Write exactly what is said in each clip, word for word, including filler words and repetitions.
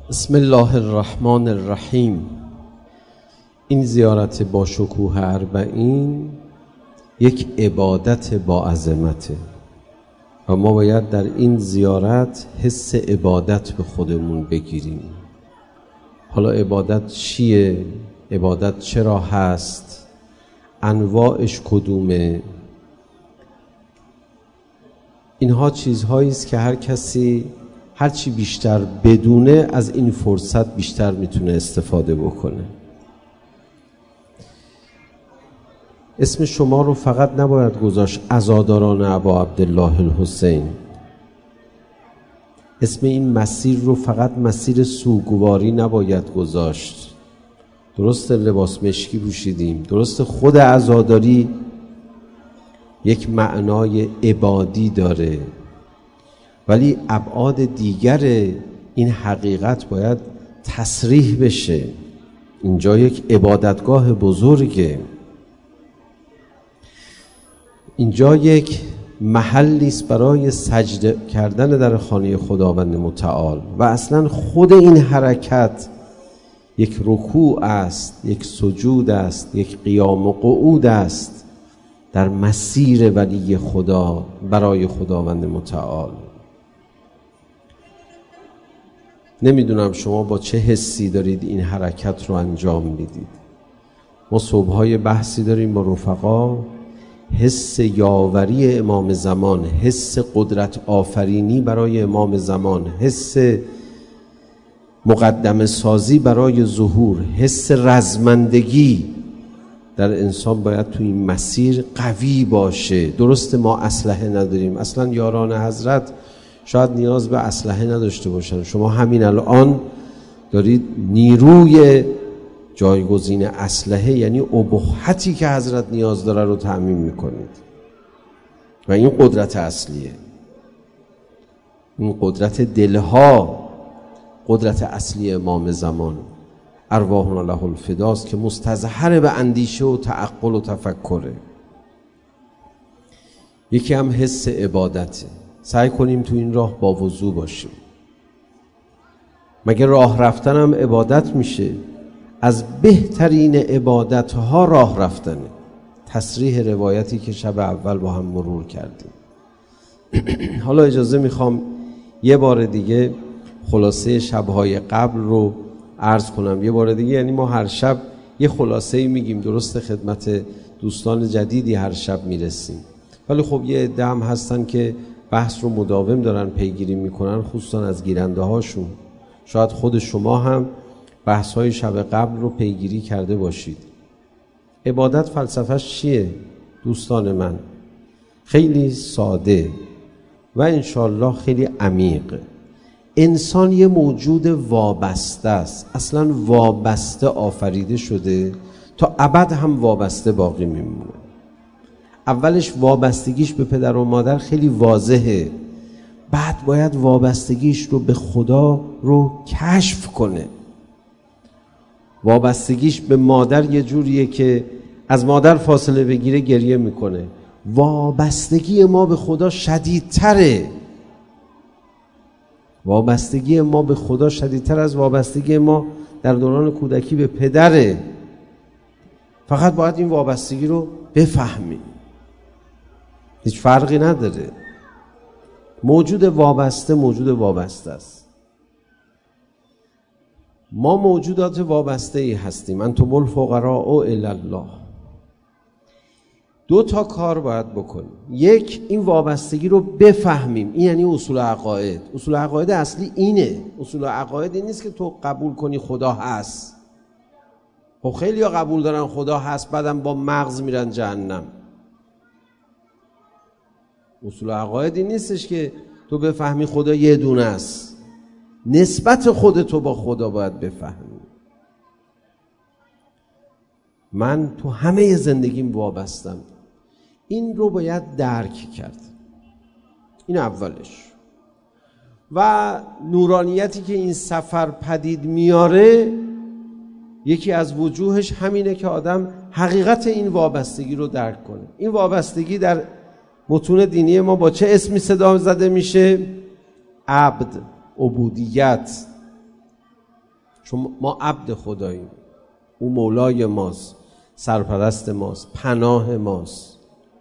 بسم الله الرحمن الرحیم. این زیارت با شکوه اربعین یک عبادت با عظمته و ما باید در این زیارت حس عبادت به خودمون بگیریم. حالا عبادت چیه؟ عبادت چرا هست؟ انواعش کدومه؟ اینها چیزهایی است که هر کسی هرچی بیشتر بدونه از این فرصت بیشتر میتونه استفاده بکنه. اسم شما رو فقط نباید گذاشت عزاداران ابا عبدالله الحسین. اسم این مسیر رو فقط مسیر سوگواری نباید گذاشت. درست لباس مشکی پوشیدیم، درست خود عزاداری یک معنای عبادی داره، ولی ابعاد دیگر این حقیقت باید تصریح بشه. اینجا یک عبادتگاه بزرگه، اینجا یک محلی است برای سجده کردن در خانه خداوند متعال و اصلا خود این حرکت یک رکوع است، یک سجود است، یک قیام و قعود است در مسیر ولی خدا برای خداوند متعال. نمیدونم شما با چه حسی دارید این حرکت رو انجام میدید. ما صبحهای بحثی داریم با رفقا، حس یاوری امام زمان، حس قدرت آفرینی برای امام زمان، حس مقدمه سازی برای ظهور، حس رزمندگی در انسان باید تو این مسیر قوی باشه. درسته ما اسلحه نداریم، اصلا یاران حضرت شاید نیاز به اسلحه نداشته باشن. شما همین الان دارید نیروی جایگزین اسلحه، یعنی ابهتی که حضرت نیاز داره رو تأمین میکنید و این قدرت اصلیه. این قدرت دلها، قدرت اصلی امام زمان ارواحنا له الفداست که مستظهر به اندیشه و تعقل و تفکره. یکی هم حس عبادته. سعی کنیم تو این راه با وضو باشیم. مگه راه رفتن هم عبادت میشه؟ از بهترین عبادت ها راه رفتنه. تصریح روایتی که شب اول با هم مرور کردیم. حالا اجازه میخوام یه بار دیگه خلاصه شبهای قبل رو عرض کنم. یه بار دیگه، یعنی ما هر شب یه خلاصه میگیم، درست خدمت دوستان جدیدی هر شب میرسیم، ولی خب یه عده هم هستن که بحث رو مداوم دارن پیگیری میکنن، خصوصا از گیرنده هاشون. شاید خود شما هم بحث های شب قبل رو پیگیری کرده باشید. عبادت فلسفهش چیه دوستان من؟ خیلی ساده و انشالله خیلی عمیق. انسان یه موجود وابسته است، اصلا وابسته آفریده شده تا ابد هم وابسته باقی میمونه. اولش وابستگیش به پدر و مادر خیلی واضحه، بعد باید وابستگیش رو به خدا رو کشف کنه. وابستگیش به مادر یه جوریه که از مادر فاصله بگیره گریه میکنه. وابستگی ما به خدا شدیدتره. وابستگی ما به خدا شدیدتر از وابستگی ما در دوران کودکی به پدره. فقط باید این وابستگی رو بفهمیم. هیچ فرقی نداره. موجود وابسته موجود وابسته است. ما موجودات وابسته ای هستیم. انتم الفقراء الی الله. دو تا کار باید بکنیم. یک، این وابستگی رو بفهمیم. این یعنی اصول عقاید. اصول عقاید اصلی اینه. اصول عقاید این نیست که تو قبول کنی خدا هست. خب خیلی ها قبول دارن خدا هست، بعدم با مغز میرن جهنم. اصول عقاید این نیستش که تو بفهمی خدا یه دونه است. نسبت خودتو با خدا باید بفهمی. من تو همه زندگیم وابستم. این رو باید درک کرد. این اولش. و نورانیتی که این سفر پدید میاره، یکی از وجوهش همینه که آدم حقیقت این وابستگی رو درک کنه. این وابستگی در متون دینی ما با چه اسمی صدا زده میشه؟ عبد، عبودیت. چون ما عبد خداییم، او مولای ماست، سرپرست ماست، پناه ماست.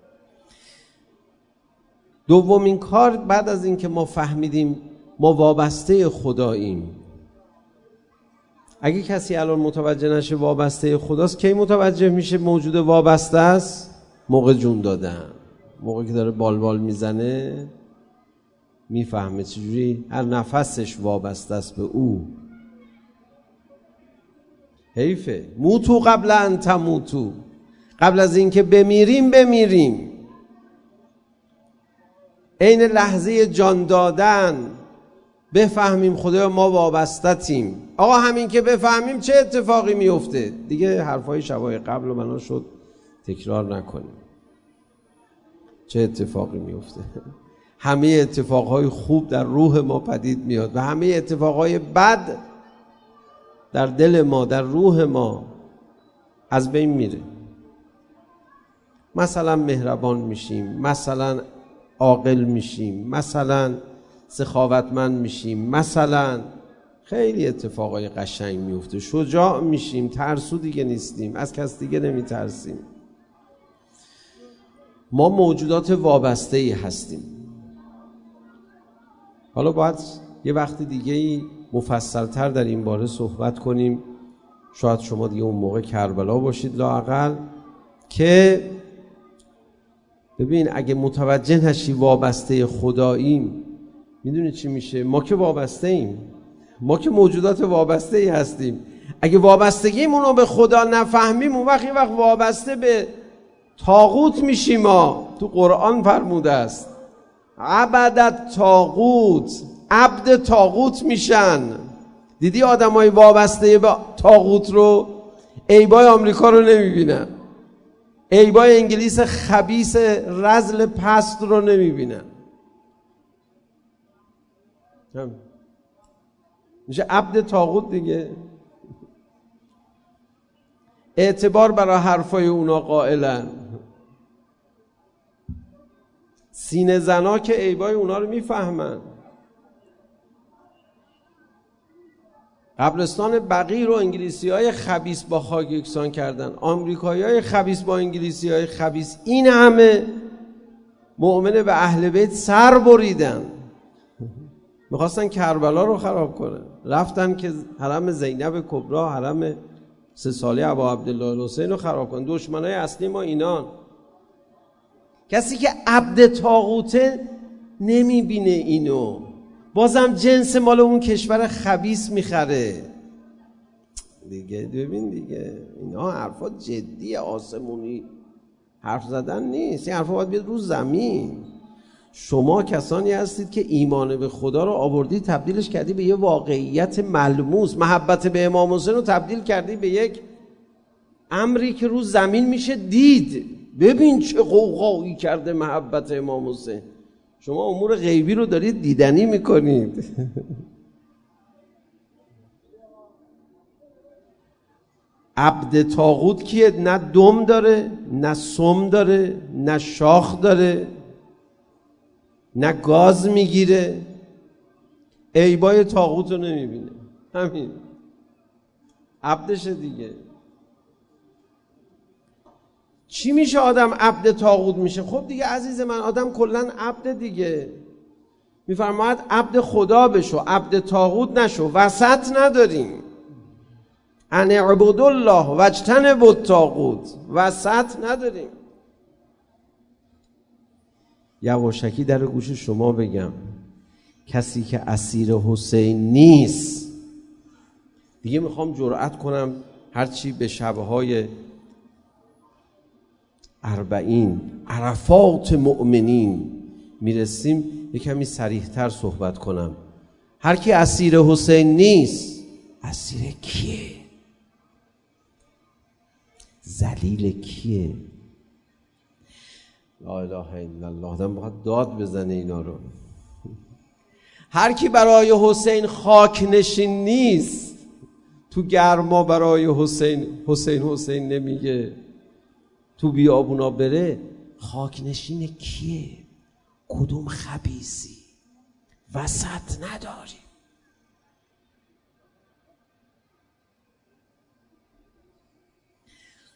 دومین کار بعد از این که ما فهمیدیم ما وابسته خداییم، اگه کسی الان متوجه نشه وابسته خداست، کی متوجه میشه موجود وابسته است؟ موقع جون دادن، موقعی که داره بال بال میزنه میفهمه چجوری هر نفسش وابسته است به او. حیفه. موتو قبل ان تموتو، قبل از اینکه بمیریم بمیریم. عین لحظه جان دادن بفهمیم خدا ما وابسته‌تیم. آقا همین که بفهمیم چه اتفاقی میفته؟ دیگه حرفای شبای قبل و بنا شد تکرار نکنیم. چه اتفاقی میفته؟ همه اتفاقهای خوب در روح ما پدید میاد و همه اتفاقهای بد در دل ما، در روح ما از بین میره. مثلا مهربان میشیم، مثلا عاقل میشیم، مثلا سخاوتمند میشیم، مثلا خیلی اتفاقای قشنگ میفته. شجاع میشیم، ترسو دیگه نیستیم، از کس دیگه نمیترسیم. ما موجودات وابسته ای هستیم. حالا باید یه وقت دیگه ای مفصلتر در این باره صحبت کنیم. شاید شما دیگه اون موقع کربلا باشید لااقل، که ببین اگه متوجه نشی وابسته خداییم، میدونی چی میشه؟ ما که وابسته ایم، ما که موجودات وابسته ای هستیم. اگه وابستگیمون رو به خدا نفهمیم، اون وقت یه وقت وابسته به طاغوت میشیم. ما تو قرآن فرموده است عبدت طاغوت، عبد طاغوت میشن. دیدی آدمای وابسته به طاغوت رو عیبای آمریکا رو نمیبینن، عیبای انگلیس خبیث رذل پست رو نمیبینن. میشه عبد طاغوت دیگه. اعتبار برای حرفای اونا قائلن. سینه زنا که عیبای اونا رو میفهمن. قبرستان بقیع رو انگلیسی های خبیث با خاک یکسان کردن، آمریکایی های خبیث با انگلیسی های خبیث. این همه مؤمن به اهل بیت سر بریدن، میخواستن کربلا رو خراب کنن. رفتن که حرم زینب کبری، حرم سه ساله ابا عبدالله الحسین رو خراب کنن. دشمنای اصلی ما اینان. کسی که عبد طاغوته نمیبینه اینو، بازم جنس مال اون کشور خبیث میخره دیگه. ببین دیگه اینا حرفا جدی آسمونی حرف زدن نیست. این حرفا باید بیاد رو زمین. شما کسانی هستید که ایمان به خدا رو آوردی تبدیلش کردی به یه واقعیت ملموس. محبت به امام حسین رو تبدیل کردی به یک امری که رو زمین میشه دید. ببین چه غوغایی کرده محبت امام حسین. شما امور غیبی رو دارید دیدنی میکنید. عبد طاغوت کیه؟ نه دم داره، نه سم داره، نه شاخ داره، نه گاز میگیره. عیبای طاغوت رو نمیبینه. همین عبدشه دیگه. چی میشه آدم عبد طاغوت میشه؟ خب دیگه عزیز من، آدم کلن عبد دیگه. میفرماید عبد خدا بشو، عبد طاغوت نشو. وسط نداریم. ان اعبدوا الله واجتنبوا الطاغوت، وسط نداریم. یواشکی در گوش شما بگم، کسی که اسیر حسین نیست، دیگه میخوام جرأت کنم هرچی به شبهای اربعین عرفات مؤمنین میرسیم یه کمی صریح‌تر صحبت کنم. هر کی اسیر حسین نیست، اسیر کیه؟ ذلیل کیه؟ لا اله الا الله. آدم باید داد بزنه اینا رو. هر کی برای حسین خاک نشین نیست، تو گرما برای حسین حسین حسین نمیگه، تو بیابونا بره، خاک نشین کیه؟ کدوم خبیثی؟ وسط نداریم.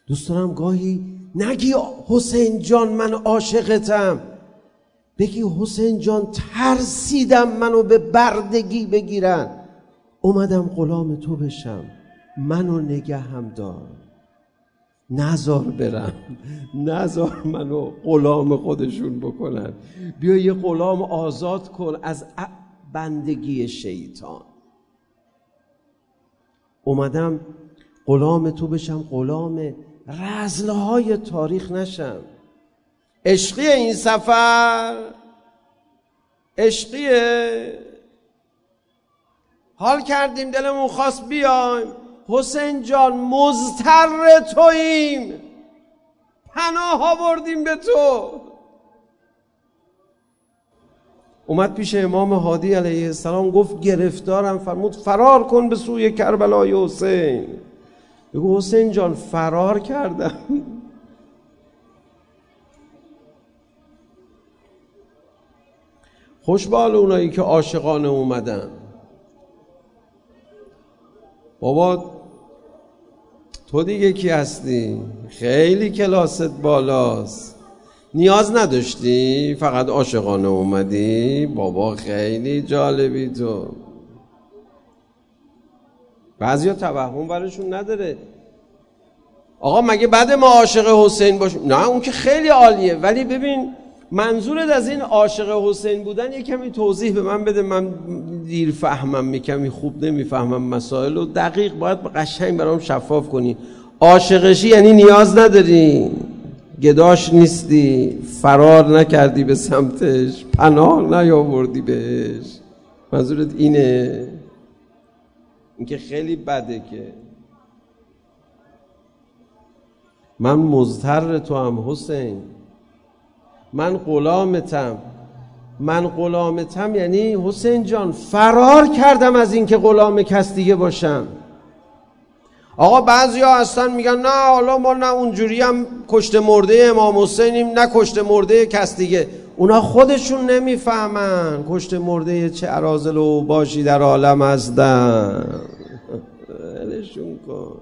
دوست دارم گاهی نگی حسین جان من عاشقتم، بگی حسین جان ترسیدم منو به بردگی بگیرن، اومدم غلام تو بشم، منو نگهم دار، نزار برم، نزار منو غلام خودشون بکنن، بیا یه غلام آزاد کن از بندگی شیطان. اومدم غلام تو بشم، غلام رذلهای تاریخ نشم. عشقی این سفر، عشقیه، حال کردیم دلمون خواست بیایم، حسین جان مضطر توییم، پناه آوردیم به تو. اومد پیش امام هادی علیه السلام، گفت گرفتارم، فرمود فرار کن به سوی کربلای حسین. بگو حسین جان فرار کردم. خوشبال اونایی که عاشقانه اومدن. بابا تو دیگه کی هستی؟ خیلی کلاست بالاست، نیاز نداشتی، فقط عاشقانه اومدی. بابا خیلی جالبی تو. بعضیا توهم برشون نداره. آقا مگه بعد ما عاشق حسین باشیم؟ نه اون که خیلی عالیه، ولی ببین منظورت از این عاشق حسین بودن یه کمی توضیح به من بده. من دیر فهمم، می کمی خوب نمیفهمم مسائل رو، دقیق باید قشنگ برام شفاف کنی. عاشقشی یعنی نیاز نداری، گداش نیستی، فرار نکردی به سمتش، پناه نیاوردی بهش. منظورت اینه؟ این که خیلی بده. که من مضطر تو هم حسین، من غلامتم. من غلامتم یعنی حسین جان فرار کردم از این که غلام کس دیگه باشم. آقا بعضیا هستن میگن نه حالا ما نه اونجوری هم کشته مرده امام حسینیم نه کشته مرده کس دیگه. اونا خودشون نمیفهمن کشته مرده چه اراذل و باشی در عالم هستن. ولشون کن،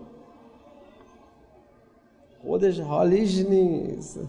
خودش حالیش نیست.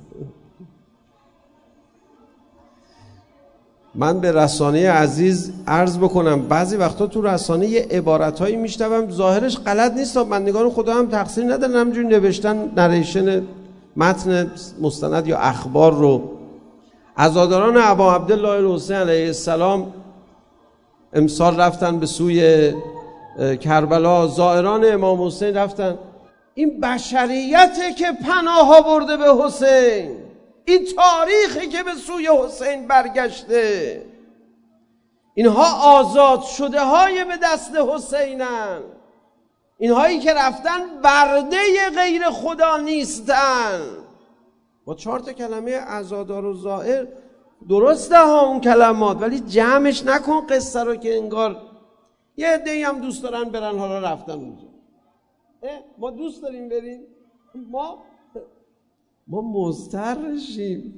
من به رسانه عزیز عرض بکنم بعضی وقتا تو رسانه یه عبارتایی میشنوم ظاهرش غلط نیست، بندگان خدا هم تقصیر ندارن، همجوری نوشتن نریشن متن مستند یا اخبار رو. عزاداران ابا عبدالله الحسین علیه السلام امسال رفتن به سوی کربلا، زائران امام حسین رفتن. این بشریته که پناه آورده به حسین، این تاریخی که به سوی حسین برگشته. اینها آزاد شده های به دست حسینن، اینهایی که رفتن برده غیر خدا نیستن. با چهار تا کلمه عزادار و زائر درسته ها اون کلمات، ولی جمعش نکن قصه رو که انگار یه عده‌ای هم دوست دارن برن حالا رفتن اونجا. ما دوست داریم بریم، ما ما مضطرشیم.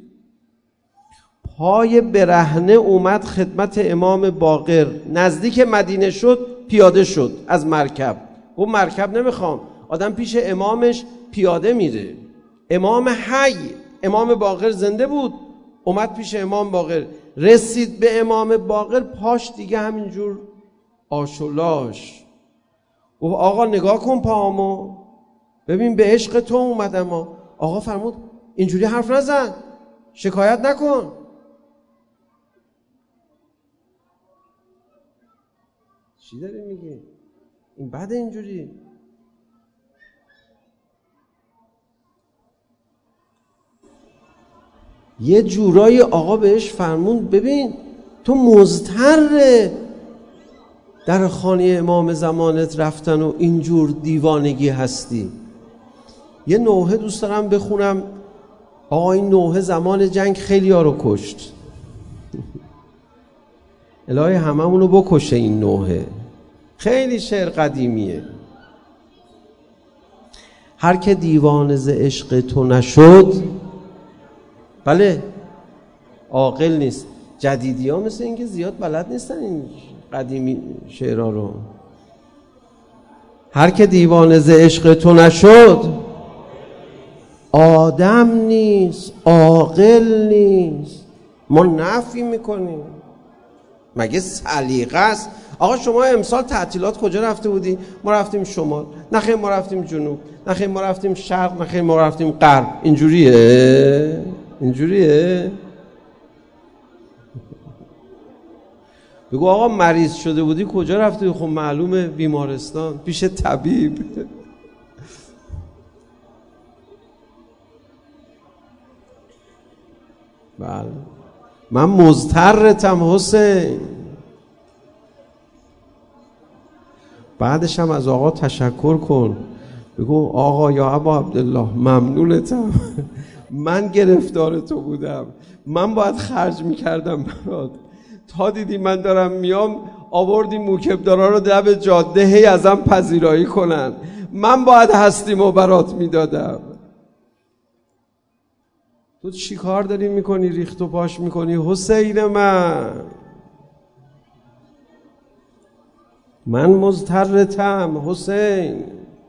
پای برهنه اومد خدمت امام باقر، نزدیک مدینه شد پیاده شد از مرکب. گفت مرکب نمیخوام، آدم پیش امامش پیاده میره. امام حی، امام باقر زنده بود، اومد پیش امام باقر، رسید به امام باقر، پاش دیگه همینجور آشولاش. گفت آقا نگاه کن پاهامو، ببین به عشق تو اومدم. آقا فرمود اینجوری حرف نزن، شکایت نکن. چی داری میگی؟ این بده اینجوری. یه جورایی آقا بهش فرمود ببین تو مضطر در خانه امام زمانت رفتن و اینجور دیوانگی هستی. یه نوحه دوست دارم بخونم. آقا این نوحه زمان جنگ خیلی ها رو کشت. الهی هممونو بکشه این نوحه. خیلی شعر قدیمیه. هر که دیوانه ز عشق تو نشد، بله عاقل نیست. جدیدی ها مثل این که زیاد بلد نیستن این قدیمی شعرها رو. هر که دیوانه ز عشق تو نشد، آدم نیست، عاقل نیست. ما نفی میکنیم. مگه سلیقه است؟ آقا شما امسال تعطیلات کجا رفته بودی؟ ما رفتیم شمال. نخیر ما رفتیم جنوب. نخیر ما رفتیم شرق. نخیر ما رفتیم غرب. اینجوریه؟ اینجوریه؟ بگو آقا مریض شده بودی کجا رفتی؟ خب معلومه بیمارستان، پیش طبیب. بله من مضطرتم حسین. بعدش هم از آقا تشکر کن، بگو آقا یا ابا عبدالله ممنونتم، من گرفتار تو بودم، من باید خرج میکردم برات، تا دیدی من دارم میام آوردی موکبدارا رو لب جاده هی ازم پذیرایی کنن، من باید هستیمو برات میدادم. تو چی کار داری میکنی؟ ریخت و پاش میکنی حسین من. من مضطرتم حسین.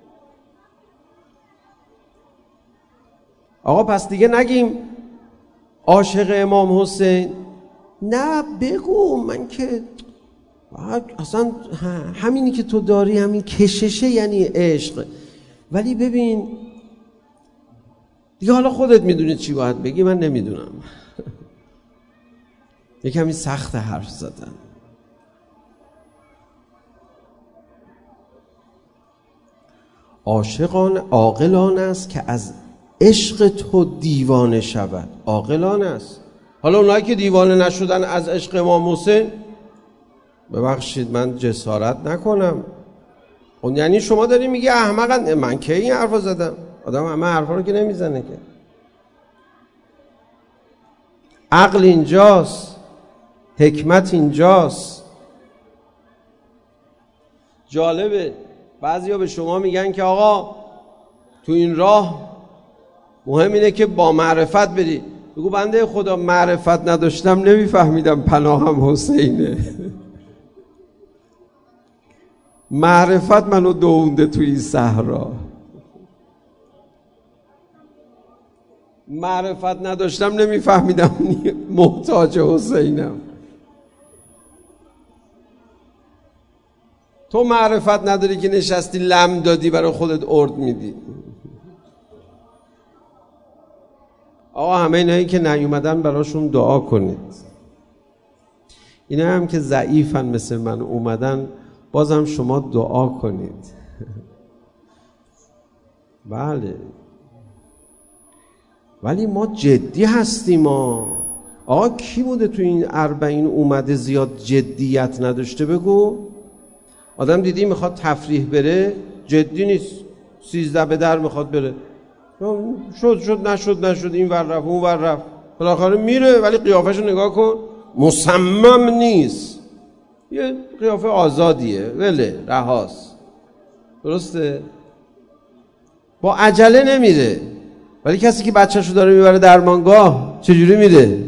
آقا پس دیگه نگیم عاشق امام حسین. نه بگو من که اصلا همینی که تو داری همین کششه یعنی عشق. ولی ببین دیگه حالا خودت میدونی چی باید بگی، من نمیدونم. یکمی سخت حرف زدن. عاشقان عاقلان است که از عشق تو دیوانه شود. عاقلان است. حالا اونایی که دیوانه نشدن از عشق امام حسین، ببخشید من جسارت نکنم، اون یعنی شما داری میگی احمقن. من کی این حرفا زدم؟ آدم همه حرفا رو که نمیزنه که. عقل اینجاست، حکمت اینجاست. جالبه بعضیا به شما میگن که آقا تو این راه مهم اینه که با معرفت بری. بگو بنده خدا معرفت نداشتم نمیفهمیدم پناهم حسینه. معرفت منو دوونده توی این صحرا. معرفت نداشتم نمیفهمیدم محتاج حسینم. تو معرفت نداری که نشستی لم دادی برای خودت ارد میدی. آقا همه اینایی که نیومدن براشون دعا کنید. اینا هم که ضعیفن مثل من اومدن بازم شما دعا کنید. بله ولی ما جدی هستیم. ما آقا کی بوده تو این اربعین اومده زیاد جدیت نداشته؟ بگو. آدم دیدی میخواد تفریح بره جدی نیست، سیزده به در میخواد بره، شد شد نشد نشد، این ور رفت اون ور رفت، بالاخره میره ولی قیافهشو نگاه کن مصمم نیست. یه قیافه آزادیه، وله رهاست. درسته؟ با عجله نمیره. ولی کسی که بچه‌شو داره میبره درمانگاه چجوری میره؟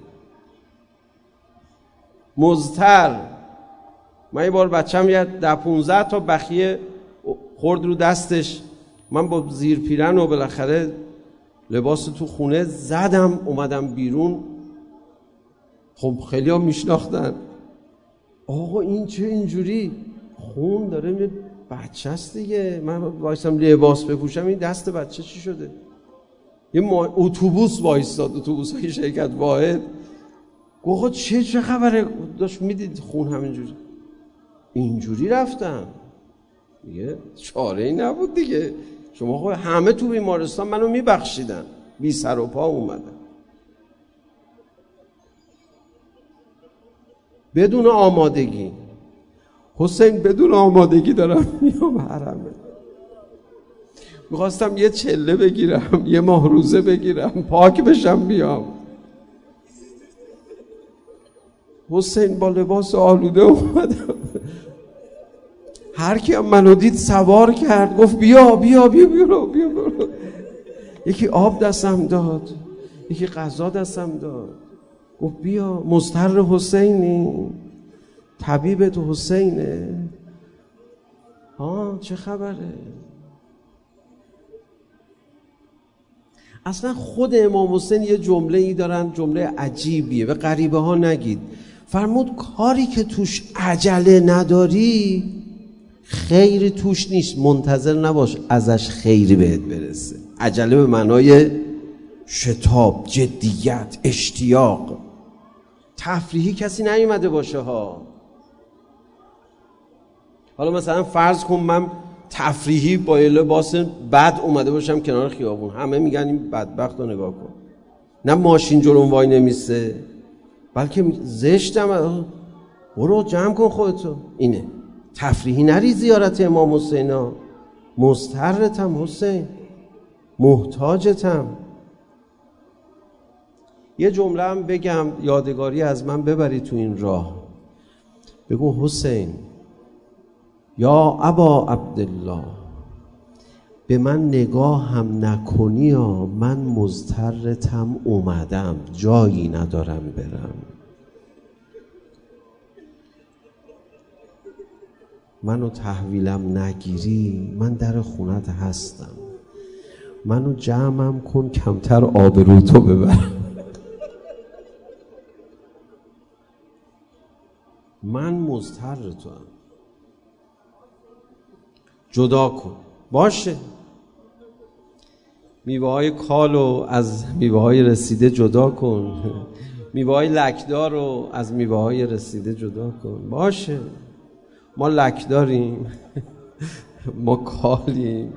مضطر. من یه بار بچه‌م یه ده پونزده تا بخیه خورد رو دستش، من با زیر پیرن و بالاخره لباس تو خونه زدم اومدم بیرون. خب خیلی ها میشناختن، آقا این چه اینجوری خون داره می بچه است دیگه. من وایسم لباس بپوشم این دست بچه چی شده؟ یه ما... اتوبوس وایستاد، اتوبوس های شرکت واحد. گفت چه چه خبره؟ داشت میدید خون همینجوری. اینجوری رفتم دیگه، چاره ای نبود دیگه. شما خب همه تو بیمارستان منو میبخشیدن، بی سر و پا اومدن بدون آمادگی. حسین بدون آمادگی دارم میام حرمه. میخواستم یه چله بگیرم، یه ماه روزه بگیرم، پاک بشم بیام. حسین با لباس آلوده اومدم. هر کی هم منو دید سوار کرد، گفت بیا بیا بیا بیا بیا, بیا, بیا. یکی آب دستم داد، یکی غذا دستم داد، گفت بیا مضطر حسینی، طبیب تو حسینه. ها چه خبره؟ اصلا خود امام حسین یه جمله ای دارن، جمله عجیبیه، به غریبه ها نگید. فرمود کاری که توش عجله نداری خیری توش نیست، منتظر نباش ازش خیری بهت برسه. عجله به معنای شتاب، جدیت، اشتیاق. تفریحی کسی نیومده باشه ها. حالا مثلا فرض کن من تفریحی با یه لباس بد اومده باشم کنار خیابون، همه میگن این بدبخت رو نگاه کن، نه ماشین جلوم وای نمیسته، بلکه زشتم، برو جمع کن خودتو. اینه تفریحی نری زیارت امام حسینا، مضطرتم حسین، محتاجتم. یه جمله هم بگم یادگاری از من ببری تو این راه. بگو حسین یا ابا عبدالله به من نگاه هم نکنی ها، من مضطرتم اومدم، جایی ندارم برم. منو تحویلم نگیری من در خونت هستم، منو جمعم کن کمتر آبرو تو ببرم. من مضطر تو هم. جدا کن. باشه میوه های کالو از میوه های رسیده جدا کن، میوه های لکدار رو از میوه های رسیده جدا کن. باشه ما لکداریم، ما کالیم.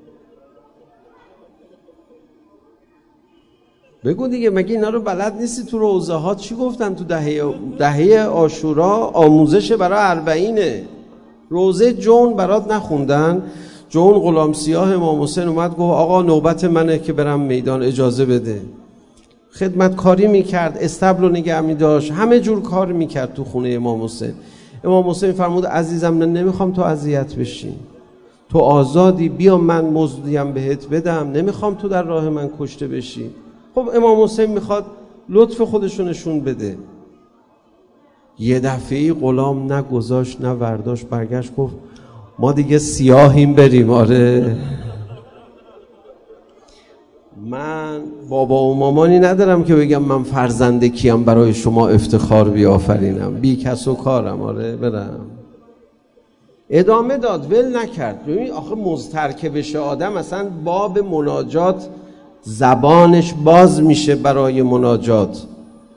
بگو دیگه، مگه اینا رو بلد نیستی؟ تو روزه ها چی گفتن؟ تو دهه دهه عاشورا آموزش برای اربعینه. روزه جون برات نخوندن؟ جون غلام سیاه امام حسین اومد گفت آقا نوبت منه که برم میدان، اجازه بده. خدمتکاری میکرد، استبل رو نگه میداشت، همه جور کار میکرد تو خونه امام حسین. امام حسین فرمود عزیزم نمیخوام تو اذیت بشی، تو آزادی، بیا من مزدیم بهت بدم، نمیخوام تو در راه من کشته بشی. خب امام حسین میخواد لطف خودشو نشون بده. یه دفعه غلام نه گذاشت نه ورداشت، برگشت گفت ما دیگه سیاهیم بریم. آره من بابا و مامانی ندارم که بگم من فرزند کیم برای شما افتخار بیافرینم، بی کس و کارم. آره برم. ادامه داد، ول نکرد. ببین آخه مضطر که بشه آدم، اصلا باب مناجات زبانش باز میشه برای مناجات.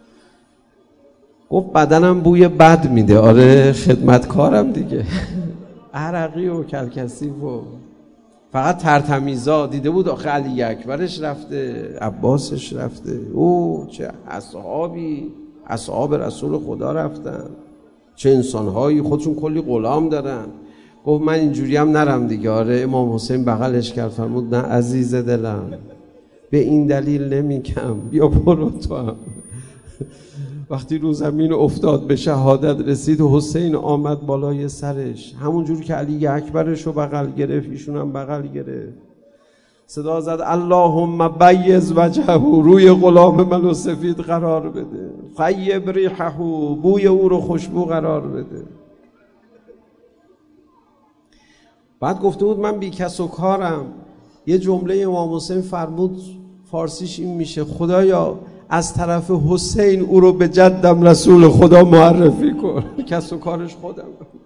گفت بدنم بوی بد میده. آره خدمتکارم دیگه. عرقی و کلکسیف و فقط ترتمیزا دیده بود. آخه علی اکبرش رفته، عباسش رفته، او چه اصحابی، اصحاب رسول خدا رفتن، چه انسانهایی، خودشون کلی غلام دارن. گفت من اینجوری هم نرم دیگه. آره امام حسین بغلش کرد، فرمود نه عزیز دلم، به این دلیل نمیگم، بیا برو تو هم. وقتی رو زمین افتاد به شهادت رسید، حسین آمد بالای سرش، همون جور که علی اکبرش رو بغل گرفت ایشون هم بغل گرفت. صدا زد اللهم بیض وجهه، روی غلام منو سفید قرار بده، طیب ریحه، بوی او رو خوشبو قرار بده. بعد گفته بود من بی کس و کارم. یه جمله امام حسین فرمود، فارسیش این میشه خدایا از طرف حسین او رو به جدم رسول خدا معرفی کن. کس و کارش خودم.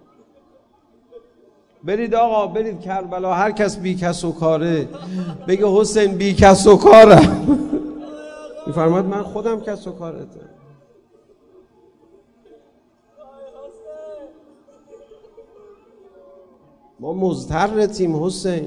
برید آقا، برید کربلا، هر کس بی کس و کاره بگه حسین بی کس و کارم. میفرماد من خودم کس و کارتم. ما مضطرتیم حسین.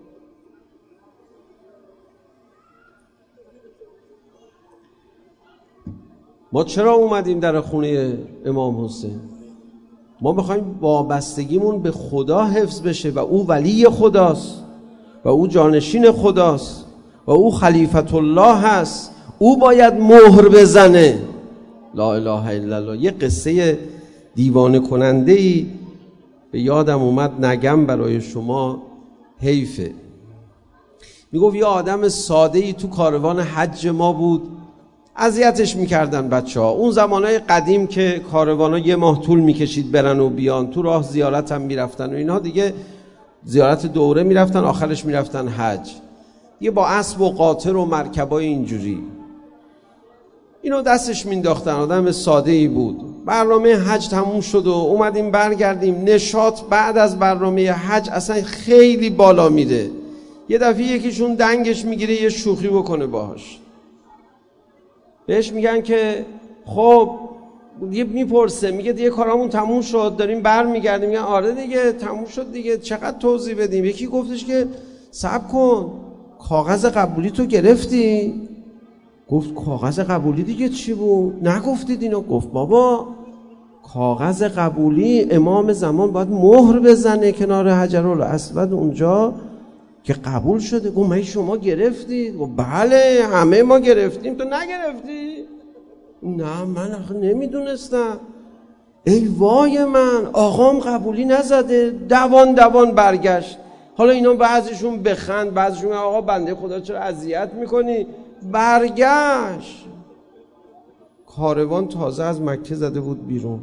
ما چرا اومدیم در خونه امام حسین؟ ما بخوایم وابستگیمون به خدا حفظ بشه و او ولی خداست و او جانشین خداست و او خلیفت الله هست. او باید مهر بزنه. لا اله الا الله. یه قصه دیوانه کننده ای به یادم اومد نگم برای شما، حیفه. میگفت یه آدم ساده ای تو کاروان حج ما بود، اذیتش میکردن بچه ها. اون زمانهای قدیم که کاروانا یه ماه طول میکشید برن و بیان، تو راه زیارت هم میرفتن و اینها، دیگه زیارت دوره میرفتن، آخرش میرفتن حج. یه با اسب و قاطر و مرکبای اینجوری اینو دستش مینداختن. آدم ساده ای بود. برنامه حج تموم شد و اومدیم برگردیم. نشاط بعد از برنامه حج اصلا خیلی بالا میره. یه دفعه یکیشون دنگش میگیره یه شوخی بکنه باهاش. بهش میگن که خب یه میپرسه میگه دیگه کارامون تموم شد داریم بر میگردیم. میگن آره دیگه تموم شد دیگه، چقدر توضیح بدیم؟ یکی گفتش که صبر کن، کاغذ قبولی تو گرفتی؟ گفت کاغذ قبولی دیگه چی بود؟ نگفتید اینو؟ گفت بابا کاغذ قبولی امام زمان باید مهر بزنه کنار حجرالاسود اونجا که قبول شده. گفت من شما گرفتید؟ گفت بله همه ما گرفتیم، تو نگرفتی؟ نه من آخه نمیدونستم. ای وای من، آقام قبولی نزده. دوان دوان برگشت. حالا اینا بعضیشون بخند، بعضیشون آقا بنده خدا چرا اذیت میکنی؟ برگشت. کاروان تازه از مکه زده بود بیرون.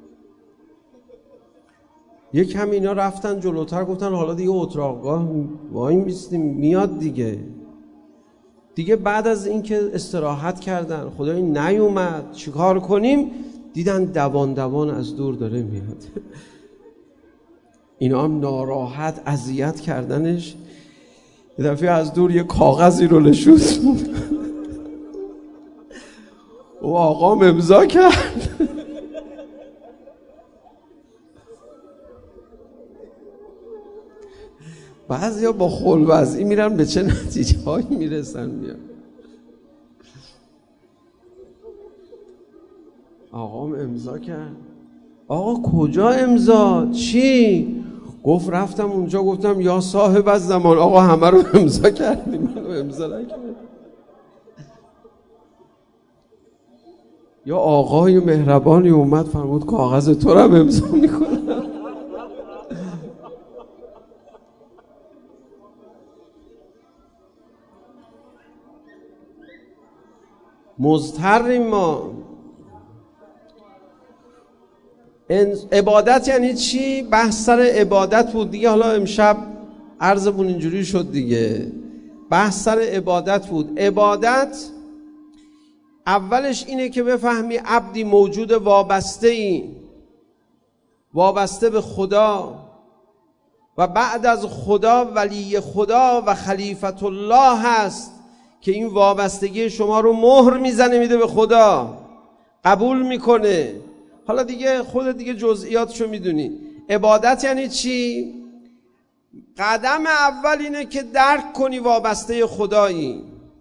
یک هم اینا رفتن جلوتر، گفتن حالا دیگه اتراقگاه وای میستیم میاد دیگه. دیگه بعد از اینکه استراحت کردن خدای نیومد چیکار کنیم؟ دیدن دوان دوان از دور داره میاد. اینا هم ناراحت اذیت کردنش. یه دفعه از دور یه کاغذی رو نشون و آقام امضا کرد. بعضیا با خلوزی میرن به چه نتیجه هایی میرسن. میان آقام امضا کرد. آقا کجا امضا؟ چی؟ گفت رفتم اونجا گفتم یا صاحب از زمان آقا همه رو امضا کردی، منو امضا نکردی. یا آقای مهربانی اومد فرمود کاغذ تو رو هم امضا میکنم. مضطریم ما. عبادت یعنی چی؟ بحث سر عبادت بود دیگه. حالا امشب عرضمون اینجوری شد دیگه. بحث سر عبادت بود. عبادت اولش اینه که بفهمی عبدی موجود وابسته ای، وابسته به خدا، و بعد از خدا ولی خدا و خلیفت الله هست که این وابستگی شما رو مهر میزنه میده به خدا، قبول میکنه. حالا دیگه خود دیگه جزئیاتشو میدونی. عبادت یعنی چی؟ قدم اول اینه که درک کنی وابسته خدایی.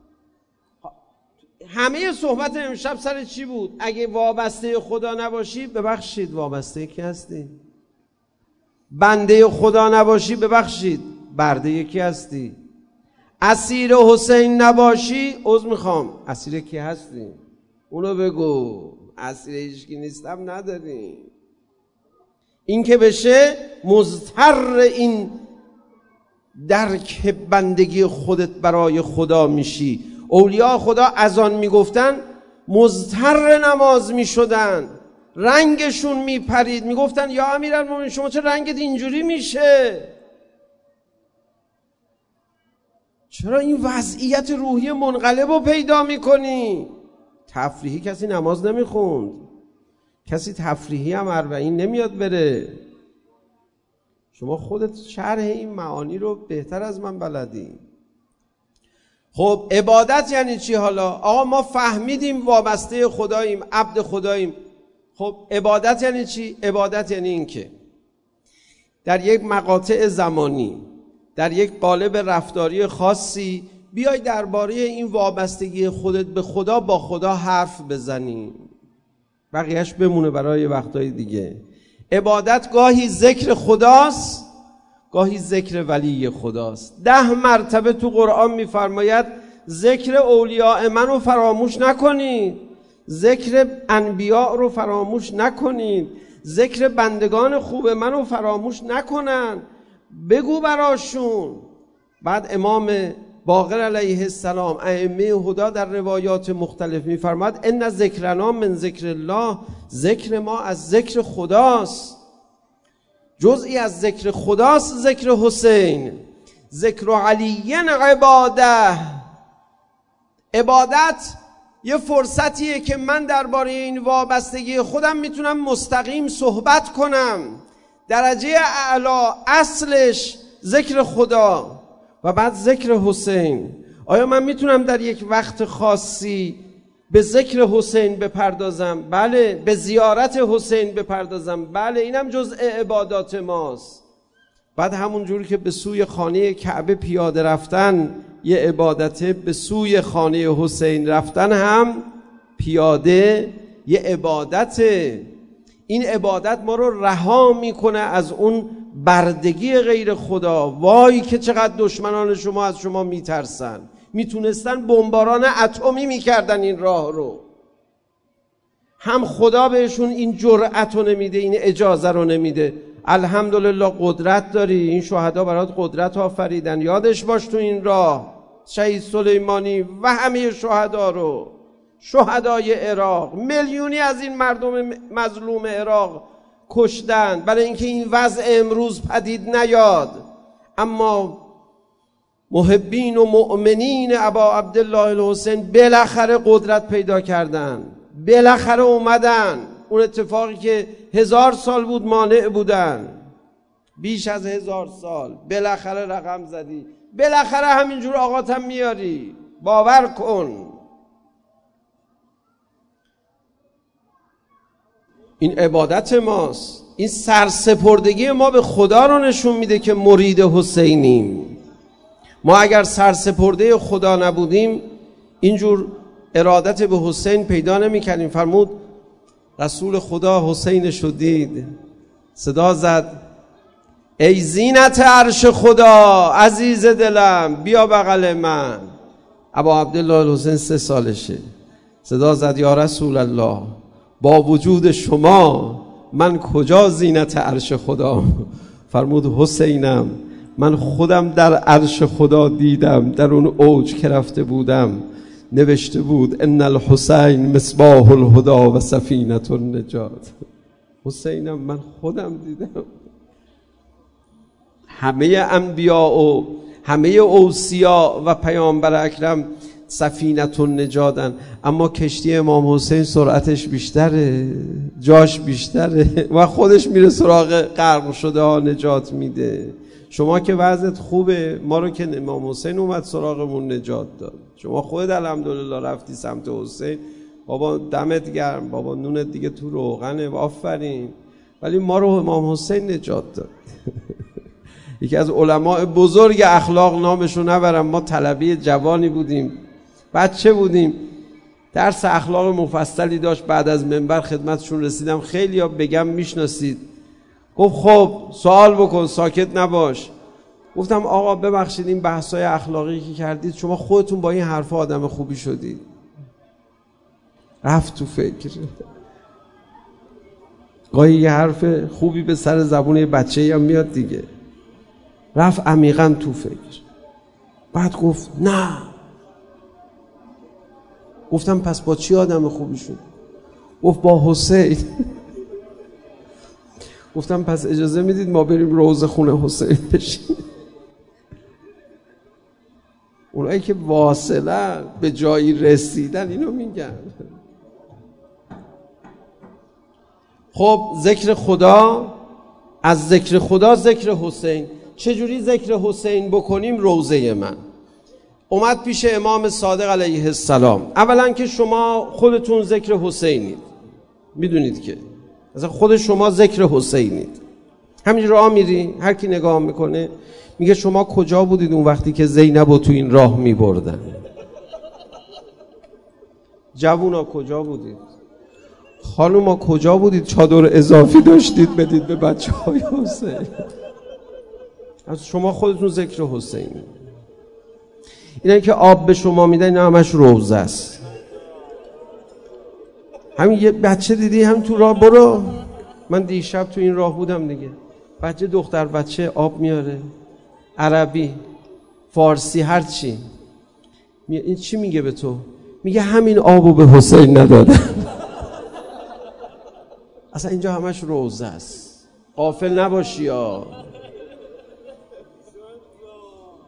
همه صحبت امشب سر چی بود؟ اگه وابسته خدا نباشی ببخشید وابسته کی هستی؟ بنده خدا نباشی ببخشید برده کی هستی؟ اسیر حسین نباشی عذر میخوام اسیر کی هستی؟ اونو بگو. اسیر هیچکی نیستم نداری. این که بشه مضطر این درک بندگی خودت برای خدا میشی. اولیاء خدا اذان میگفتن مضطر نماز میشدن، رنگشون میپرید، میگفتن یا امیرالمومنین شما چه رنگت اینجوری میشه؟ چرا این وضعیت روحی منقلب رو پیدا میکنی؟ تفریحی کسی نماز نمیخوند، کسی تفریحی هم اربعین نمیاد بره. شما خودت شرح این معانی رو بهتر از من بلدی. خب عبادت یعنی چی حالا؟ آقا ما فهمیدیم وابسته خداییم، عبد خداییم. خب عبادت یعنی چی؟ عبادت یعنی این که در یک مقاطع زمانی، در یک قالب رفتاری خاصی بیای درباره این وابستگی خودت به خدا با خدا حرف بزنی، بقیهش بمونه برای وقتهای دیگه. عبادت گاهی ذکر خداست، گاهی ذکر ولی خداست. ده مرتبه تو قرآن میفرماید ذکر اولیاء من رو فراموش نکنید، ذکر انبیاء رو فراموش نکنید، ذکر بندگان خوب من رو فراموش نکنن، بگو براشون. بعد امام باقر علیه السلام ائمه هدا در روایات مختلف میفرماد ان ذکرنا من ذکر الله، ذکر ما از ذکر خداست. جزئی از ذکر خداست ذکر حسین. ذکر علی عباده. عبادت یه فرصتیه که من درباره این وابستگی خودم میتونم مستقیم صحبت کنم. درجه اعلا اصلش ذکر خدا و بعد ذکر حسین. آیا من میتونم در یک وقت خاصی به ذکر حسین بپردازم؟ بله. به زیارت حسین بپردازم؟ بله. اینم جزء عبادات ماست. بعد همون جوری که به سوی خانه کعبه پیاده رفتن یه عبادته، به سوی خانه حسین رفتن هم پیاده یه عبادته. این عبادت ما رو رها میکنه از اون بردگی غیر خدا. وای که چقدر دشمنان شما از شما میترسن. میتونستن بمباران اتمی میکردن این راه رو. هم خدا بهشون این جرأت رو نمیده، این اجازه رو نمیده. الحمدلله قدرت داری، این شهدا برات قدرت آفریدن. یادش باش تو این راه شهید سلیمانی و همه شهدا رو، شهدای عراق، میلیونی از این مردم مظلوم عراق کشتن برای اینکه این وضع امروز پدید نیاد. اما محبین و مؤمنین ابا عبدالله الحسین بالاخره قدرت پیدا کردن، بالاخره اومدن. اون اتفاقی که هزار سال بود مانع بودن، بیش از هزار سال، بالاخره رقم زدی. بالاخره همینجور آقاتم میاری، باور کن. این عبادت ماست. این سرسپردگی ما به خدا رو نشون میده که مرید حسینیم. ما اگر سرسپرده خدا نبودیم اینجور ارادت به حسین پیدا نمی کردیم. فرمود رسول خدا حسینش رو دید، صدا زد ای زینت عرش خدا، عزیز دلم بیا بغل من. ابا عبدالله الحسین سه سالشه. صدا زد یا رسول الله، با وجود شما من کجا زینت عرش خدا؟ فرمود حسینم، من خودم در عرش خدا دیدم، در اون اوج که رفته بودم نوشته بود ان الحسین مصباح الهدی و سفینه النجات. حسینم من خودم دیدم. همه انبیا و همه اوصیا و پیامبر اکرم سفینه النجاتن، اما کشتی امام حسین سرعتش بیشتره، جاش بیشتره و خودش میره سراغ غرق شده ها نجات میده. شما که وضعت خوبه، ما رو که امام حسین اومد سراغمون نجات داد. شما خودت الحمدلله رفتی سمت حسین، بابا دمت گرم، بابا نونت دیگه تو روغنه، آفرین، ولی ما رو امام حسین نجات داد. یکی از علماء بزرگ اخلاق نامشو نبرم، ما طلبی جوانی بودیم، بچه بودیم، درس اخلاق مفصلی داشت. بعد از منبر خدمتشون رسیدم، خیلی ها بگم میشناسید. گفت خب سوال بکن، ساکت نباش. گفتم آقا ببخشید این بحثای اخلاقی که کردید شما خودتون با این حرف آدم خوبی شدید. رفت تو فکر. گاهی یه حرف خوبی به سر زبون یه بچه‌ای هم میاد دیگه. رفت عمیقاً تو فکر. بعد گفت نه. گفتم پس با چی آدم خوبی شد؟ گفت با حسین. گفتم پس اجازه میدید ما بریم روضه خونه حسین بشیم؟ اونایی که واصله به جایی رسیدن اینو میگن. خب ذکر خدا، از ذکر خدا ذکر حسین. چجوری ذکر حسین بکنیم؟ روضه من اومد پیش امام صادق علیه السلام. اولا که شما خودتون ذکر حسینید، میدونید که مثلا خود شما ذکر حسینید. همینجور راه میری، هر کی نگاه میکنه میگه شما کجا بودید اون وقتی که زینب رو تو این راه میبردن؟ جوونا کجا بودید؟ خانوما کجا بودید چادر اضافی داشتید بدید به بچه های حسین؟ از شما خودتون ذکر حسینید. اینه که آب به شما میدن، اینا همش روضه است. همین یه بچه دیدی هم تو راه برو. من دیشب تو این راه بودم دیگه، بچه دختر بچه آب میاره، عربی فارسی هر چی. این چی میگه به تو؟ میگه همین آبو به حسین ندادن. اصلا اینجا همش روضه است، غافل نباشی ها.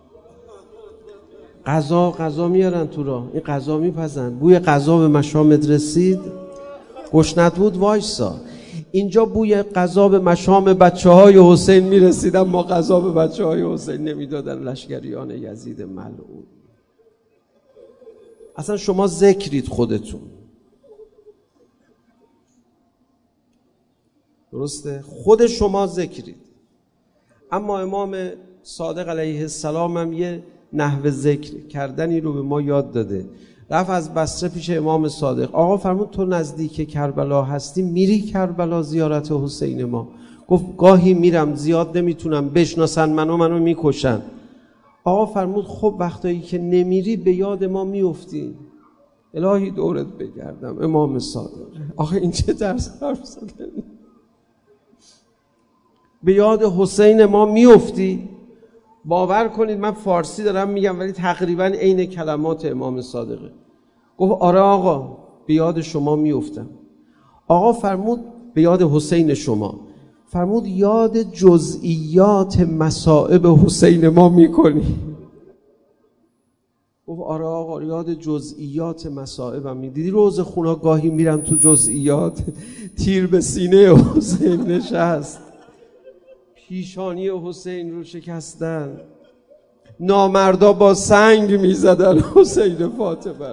غذا غذا میارن تو راه، این غذا میپزن، بوی غذا به مشامت رسید، گشنت بود وایسا. اینجا بوی غذا به مشام بچه های حسین میرسید، اما غذا به بچه های حسین نمیدادن لشکریان یزید ملعون. اصلا شما ذکرید خودتون، درسته؟ خود شما ذکرید، اما امام صادق علیه السلام هم یه نحو ذکر کردنی رو به ما یاد داده. رفت از بصره پیش امام صادق، آقا فرمود تو نزدیک کربلا هستی، میری کربلا زیارت حسین ما؟ گفت گاهی میرم، زیاد نمیتونم، بشناسن منو منو میکشن. آقا فرمود خب وقتایی که نمیری به یاد ما میافتی. الهی دورت بگردم امام صادق، آخه این چه درس حرف زدن؟ به یاد حسین ما میافتی؟ باور کنید من فارسی دارم میگم ولی تقریبا عین کلمات امام صادقه. گفت آره آقا به یاد شما میافتم. آقا فرمود به یاد حسین شما، فرمود یاد جزئیات مصائب حسین ما میکنی؟ گفت آره آقا یاد جزئیات مصائبم می. دیدی روز خونا گاهی میرم تو جزئیات، تیر به سینه حسین نشست، پیشانی حسین رو شکستن، نامردا با سنگ میزدن حسین فاطمه رو.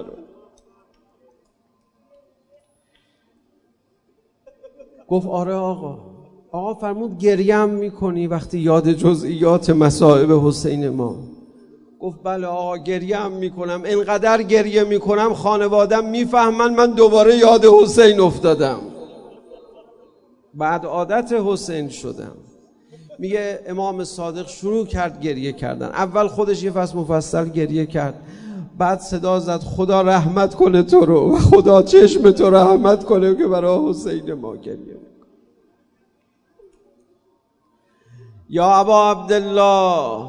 گفت آره آقا. آقا فرمود گریم میکنی وقتی یاد جزئیات مصائب حسین ما؟ گفت بله آقا گریم میکنم، اینقدر گریه میکنم خانوادم میفهمن من دوباره یاد حسین افتادم، بعد عادت حسین شدم. میگه امام صادق شروع کرد گریه کردن. اول خودش یه فصل مفصل گریه کرد، بعد صدا زد خدا رحمت کنه تو رو، خدا چشم تو رحمت کنه که برای حسین ما گریه میکنه. یا ابا عبدالله،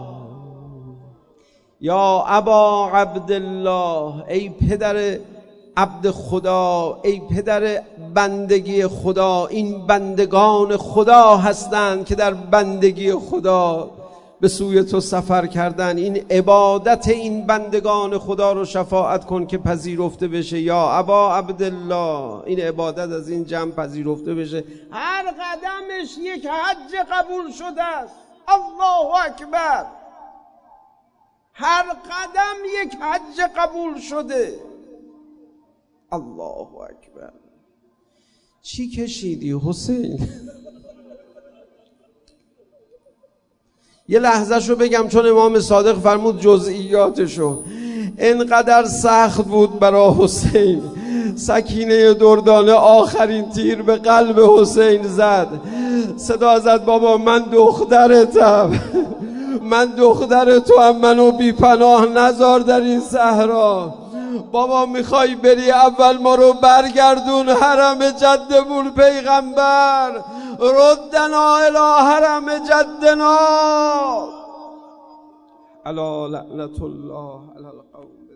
یا ابا عبدالله، ای پدر عبد خدا، ای پدر بندگی خدا، این بندگان خدا هستند که در بندگی خدا به سوی تو سفر کردن. این عبادت این بندگان خدا رو شفاعت کن که پذیرفته بشه. یا ابا عبدالله، این عبادت از این جمع پذیرفته بشه. هر قدمش یک حج قبول شده است. الله اکبر. هر قدم یک حج قبول شده. الله اکبر. چی کشیدی حسین؟ یه لحظه شو بگم چون امام صادق فرمود جزئیاتشو. اینقدر سخت بود برای حسین. سکینه دردانه آخرین تیر به قلب حسین زد. صدا زد بابا من دخترتم، من دختر تو هم، منو بی پناه نذار در این صحرا. بابا میخوای بری اول ما رو برگردون حرم جدمون پیغمبر، ردنا الی حرم جدنا. الا لعنت الله علی القوم.